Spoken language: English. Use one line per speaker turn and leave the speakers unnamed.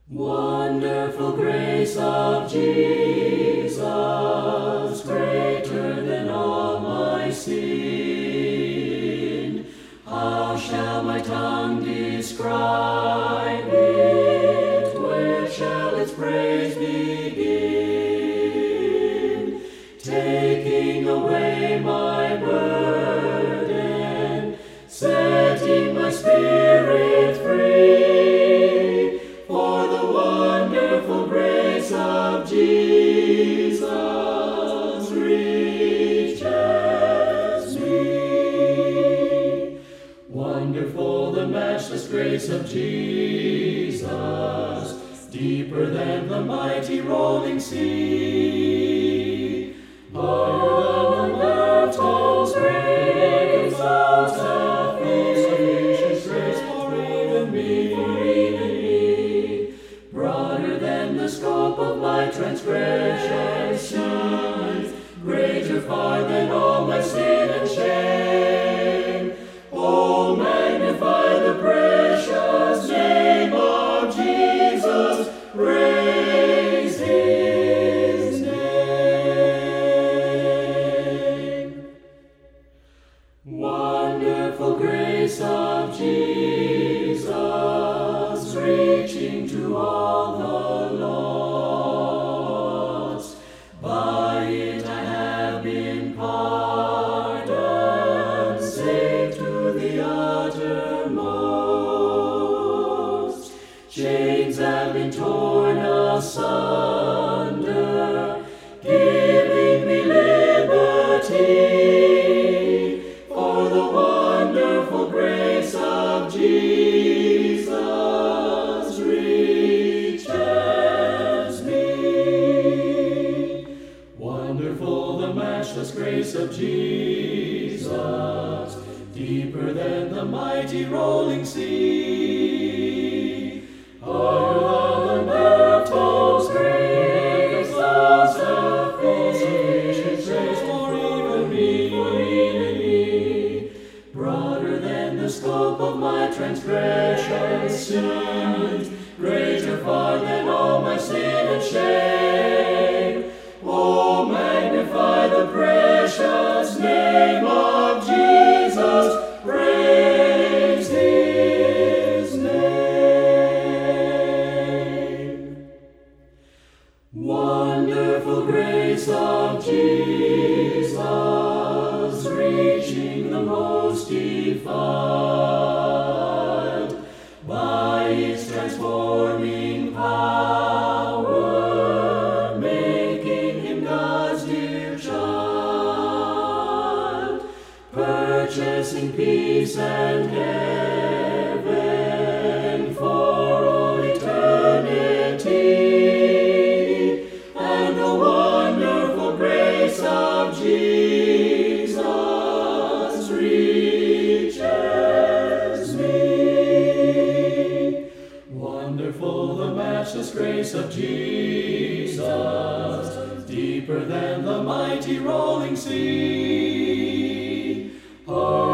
Wonderful grace of Jesus, greater than all my sin. How shall my tongue describe it? Where shall its praise begin? Taking away my burden, setting my spirit free. For the wonderful grace of Jesus reaches me. Wonderful the matchless grace of Jesus, deeper than the mighty rolling sea. Higher than the mountains great, exalts hath sufficient grace for even me. Broader than the scope of my transgressions, greater far than all my sin and shame. Oh, magnify the precious name of Jesus, praise His name. Wonderful grace of Jesus, reaching to all the lost. By it I have been pardoned, saved to the uttermost. Chains have been torn asunder, giving me liberty. For the wonderful grace of Jesus reaches me. Wonderful the matchless grace of Jesus, deeper than the mighty rolling sea. Higher than the mountains great, exalts hath sufficient grace for even me. Broader than the scope of my transgressions, greater far than all my sin and shame. Oh, magnify the precious name of Jesus, praise His name. Wonderful grace of Jesus, reaching the most defiled. By its transforming power, making him God's dear child, purchasing peace and heaven for all eternity. And the wonderful grace of Jesus reaches me. Wonderful the matchless grace of Jesus, deeper than the mighty rolling sea.